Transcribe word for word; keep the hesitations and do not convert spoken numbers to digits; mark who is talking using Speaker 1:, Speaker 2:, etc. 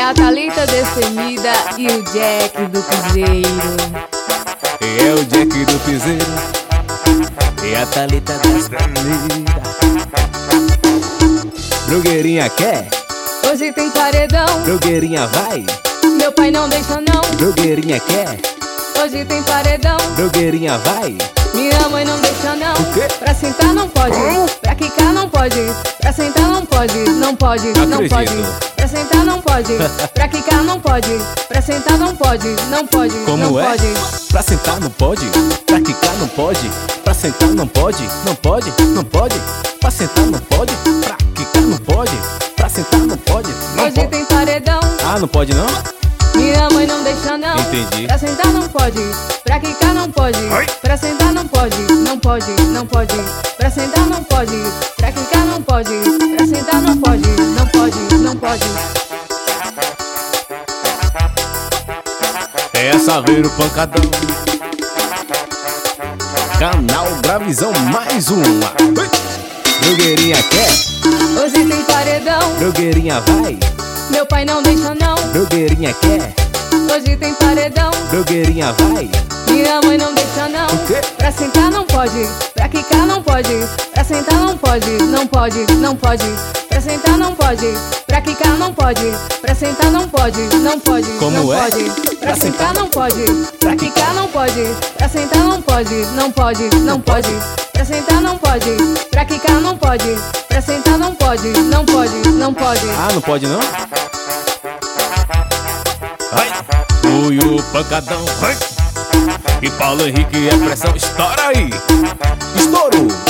Speaker 1: a Thalita Destemida e o Jack do Piseiro.
Speaker 2: E é o Jack do Piseiro e a Thalita Destemida. Blogueirinha quer?
Speaker 1: Hoje tem paredão.
Speaker 2: Blogueirinha vai?
Speaker 1: Meu pai não deixa não.
Speaker 2: Blogueirinha quer?
Speaker 1: Hoje tem paredão.
Speaker 2: Blogueirinha vai?
Speaker 1: Minha mãe não deixa não.
Speaker 2: O quê?
Speaker 1: Pra sentar não pode, pra quicar não pode, pra sentar não pode, não pode, não
Speaker 2: Acredito.
Speaker 1: pode. Pra sentar não pode, pra quicar não pode, pra sentar não pode, não pode,
Speaker 2: Como
Speaker 1: não
Speaker 2: é?
Speaker 1: pode.
Speaker 2: Pra sentar não pode, pra quicar não pode, pra sentar não pode, não pode, não pode. Pra sentar não pode, pra quicar não pode, pra sentar não pode, não
Speaker 1: Hoje
Speaker 2: pode.
Speaker 1: tem paredão.
Speaker 2: Ah, não pode não?
Speaker 1: Minha mãe não deixa não.
Speaker 2: Entendi.
Speaker 1: Pra sentar não pode, pra quicar não pode, pra sentar não pode, não pode, não pode. Pra sentar não pode, pra quicar não pode, pra sentar não pode, não pode, não pode.
Speaker 2: É Saveiro Pancadão. Canal Gravizão, mais uma. Blogueirinha quer?
Speaker 1: Hoje tem paredão.
Speaker 2: Blogueirinha vai?
Speaker 1: Meu pai não deixa não.
Speaker 2: Blogueirinha quer?
Speaker 1: Hoje tem paredão.
Speaker 2: Blogueirinha vai?
Speaker 1: Minha mãe não deixa não.
Speaker 2: O quê?
Speaker 1: Pra sentar não pode, pra quicar não pode, pra sentar não pode, não pode, não pode. Pra sentar não pode, pra quicar não pode, pra sentar não pode, não pode,
Speaker 2: Como
Speaker 1: não
Speaker 2: é?
Speaker 1: pode. Pra
Speaker 2: Pra
Speaker 1: sentar
Speaker 2: sentar
Speaker 1: não pode, pra quicar não pode, pra sentar não pode, não pode, não pode. Pra sentar não pode, pra quicar não pode, pra sentar não pode, não pode, não pode.
Speaker 2: Ah, não pode não? Vai! Ui, o Pancadão, vai! E Paulo Henrique é pressão, estoura aí! Estouro!